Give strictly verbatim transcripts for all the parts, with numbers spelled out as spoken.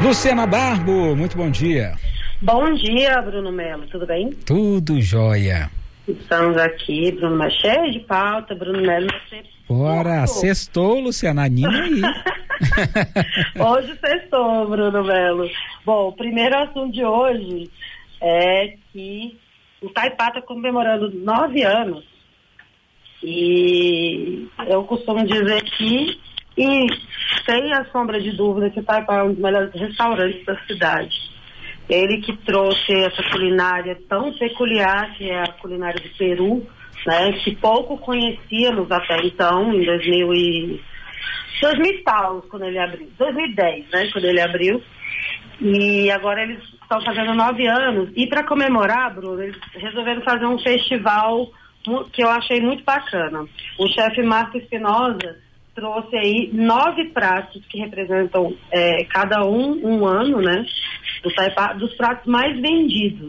Luciana Barbo, muito bom dia. Bom dia, Bruno Melo, tudo bem? Tudo jóia. Estamos aqui, Bruno Melo, cheio de pauta, Bruno Melo. Bora, sextou, Luciana, anima aí. Hoje sextou, Bruno Melo. Bom, o primeiro assunto de hoje é que o Taipá está comemorando nove anos e eu costumo dizer que, e sem a sombra de dúvida, que o Taipá é um dos melhores restaurantes da cidade. Ele que trouxe essa culinária tão peculiar, que é a culinária do Peru, né, que pouco conhecíamos até então, em dois mil e dois mil e tal, quando ele abriu, dois mil e dez, né, quando ele abriu, e agora eles estão fazendo nove anos, e para comemorar, Bruno, eles resolveram fazer um festival que eu achei muito bacana. O chefe Marco Espinosa trouxe aí nove pratos que representam é, cada um um ano, né, do Taipá, dos pratos mais vendidos.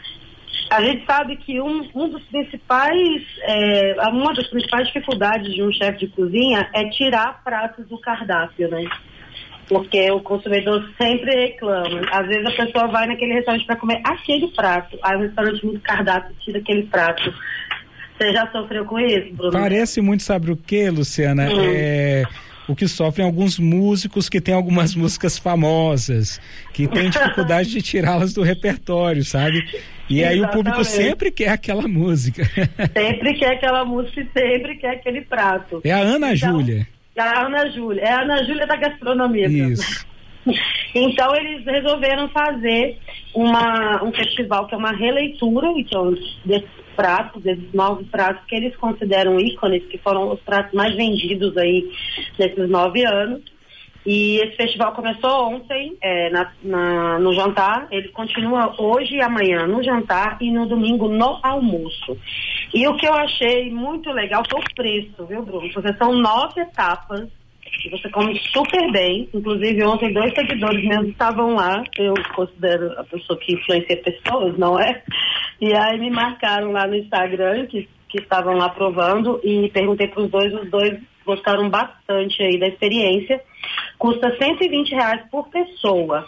A gente sabe que um, um dos principais, é, uma das principais dificuldades de um chefe de cozinha é tirar pratos do cardápio, né? Porque o consumidor sempre reclama. Às vezes a pessoa vai naquele restaurante para comer aquele prato, aí o restaurante muito cardápio tira aquele prato. Você já sofreu com isso, Bruno? Parece muito, sabe o que, Luciana? Hum. É o que sofrem alguns músicos que têm algumas músicas famosas, que têm dificuldade de tirá-las do repertório, sabe? E exatamente. Aí o público sempre quer aquela música. Sempre quer aquela música e sempre quer aquele prato. É a Ana então, Júlia. É a Ana Júlia. É a Ana Júlia da gastronomia. Isso. Então eles resolveram fazer uma, um festival que é uma releitura, então, desses pratos, desses nove pratos que eles consideram ícones, que foram os pratos mais vendidos aí nesses nove anos. E esse festival começou ontem, é, na, na, no jantar, ele continua hoje e amanhã no jantar e no domingo no almoço. E o que eu achei muito legal foi o preço, viu, Bruno? Porque são nove etapas e você come super bem. Inclusive ontem dois seguidores meus estavam lá, eu considero a pessoa que influencia pessoas, não é? E aí me marcaram lá no Instagram que, que estavam lá provando e perguntei para os dois, os dois gostaram bastante aí da experiência. Custa cento e vinte reais por pessoa,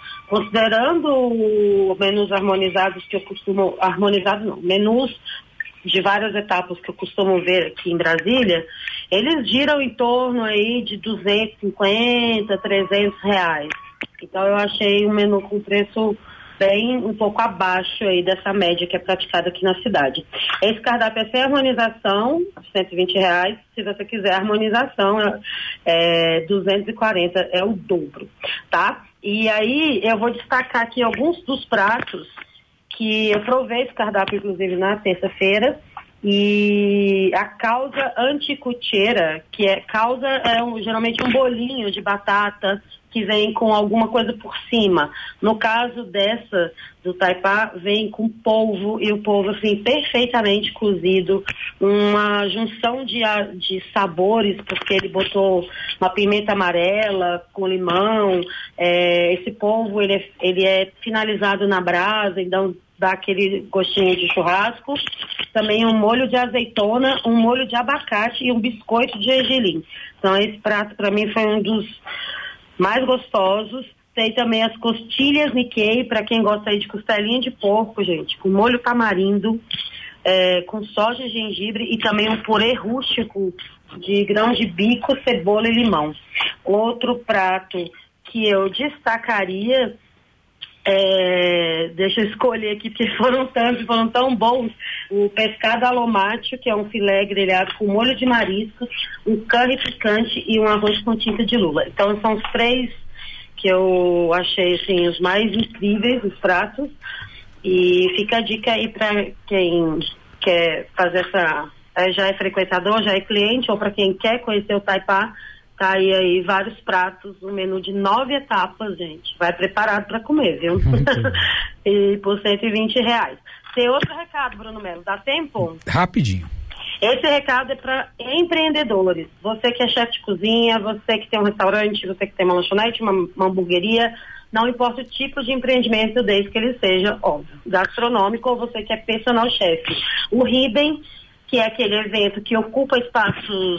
considerando menus harmonizados que eu costumo, harmonizados não, menus de várias etapas que eu costumo ver aqui em Brasília, eles giram em torno aí de duzentos e cinquenta, trezentos reais. Então eu achei um menu com preço bem um pouco abaixo aí dessa média que é praticada aqui na cidade. Esse cardápio é sem harmonização, cento e vinte reais. Se você quiser harmonização, é, é duzentos e quarenta, é o dobro, tá? E aí eu vou destacar aqui alguns dos pratos que eu provei esse cardápio, inclusive, na terça-feira. E a causa anticuteira, que é causa é um, geralmente um bolinho de batata que vem com alguma coisa por cima. No caso dessa, do Taipá, vem com polvo, e o polvo, assim, perfeitamente cozido, uma junção de, de sabores, porque ele botou uma pimenta amarela com limão, é, esse polvo, ele é, ele é finalizado na brasa, então dá aquele gostinho de churrasco. Também um molho de azeitona, um molho de abacate e um biscoito de gergelim. Então esse prato para mim foi um dos mais gostosos. Tem também as costilhas Nikkei, para quem gosta aí de costelinha de porco, gente, com molho tamarindo, é, com soja, gengibre e também um purê rústico de grãos de bico, cebola e limão. Outro prato que eu destacaria, É, deixa eu escolher aqui, porque foram tantos, foram tão bons. O pescado alomate, que é um filé grelhado com molho de mariscos, um curry picante e um arroz com tinta de lula. Então são os três que eu achei assim, os mais incríveis, os pratos. E fica a dica aí para quem quer fazer essa, já é frequentador, já é cliente, ou para quem quer conhecer o Taipá. Tá aí, aí vários pratos, um menu de nove etapas, gente. Vai preparado para comer, viu? E por cento e vinte reais. Tem outro recado, Bruno Melo, dá tempo? Rapidinho. Esse recado é para empreendedores. Você que é chefe de cozinha, você que tem um restaurante, você que tem uma lanchonete, uma, uma hamburgueria, não importa o tipo de empreendimento, desde que ele seja, óbvio, gastronômico, ou você que é personal chef. O Riben, que é aquele evento que ocupa espaços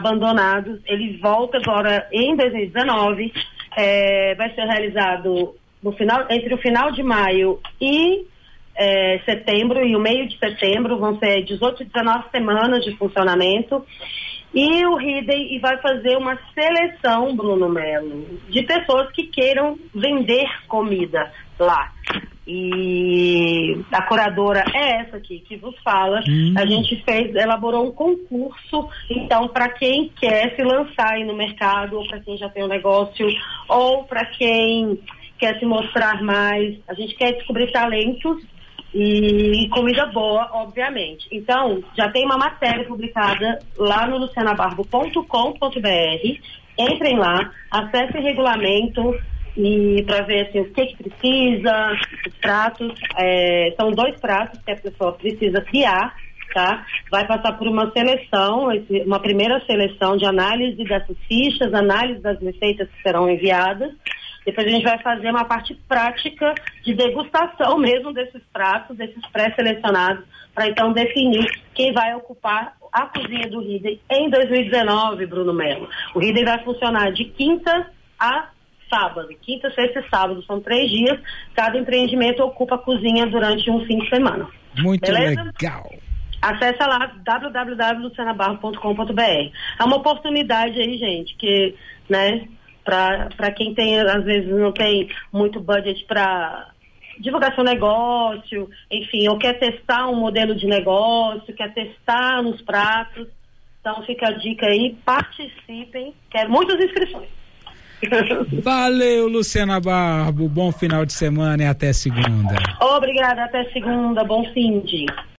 abandonados, ele volta agora em dois mil e dezenove, é, vai ser realizado no final, entre o final de maio e é, setembro e o meio de setembro, vão ser dezoito, dezenove semanas de funcionamento. E o Ridley vai fazer uma seleção, Bruno Melo, de pessoas que queiram vender comida lá. E a curadora é essa aqui que vos fala. Hum. A gente fez, elaborou um concurso, então, para quem quer se lançar aí no mercado, ou para quem já tem um negócio, ou para quem quer se mostrar mais. A gente quer descobrir talentos e comida boa, obviamente. Então, já tem uma matéria publicada lá no luciana barbo ponto com ponto b r. Entrem lá, acessem o regulamento e para ver assim, o que, que precisa, os pratos. É, são dois pratos que a pessoa precisa criar, tá? Vai passar por uma seleção, uma primeira seleção de análise dessas fichas, análise das receitas que serão enviadas. Depois a gente vai fazer uma parte prática de degustação mesmo desses pratos, desses pré-selecionados, para então definir quem vai ocupar a cozinha do Ridley em dois mil e dezenove, Bruno Melo. O Ridley vai funcionar de quinta a sábado. Quinta, sexta e sábado, são três dias. Cada empreendimento ocupa a cozinha durante um fim de semana. Muito Beleza? legal. Acesse lá w w w ponto luciana barbo ponto com ponto b r. É uma oportunidade aí, gente, que, né, para quem tem, às vezes não tem muito budget para divulgar seu negócio, enfim, ou quer testar um modelo de negócio, quer testar nos pratos. Então fica a dica aí, participem, quero muitas inscrições. Valeu, Luciana Barbo, bom final de semana e até segunda. Obrigada, até segunda, bom fim de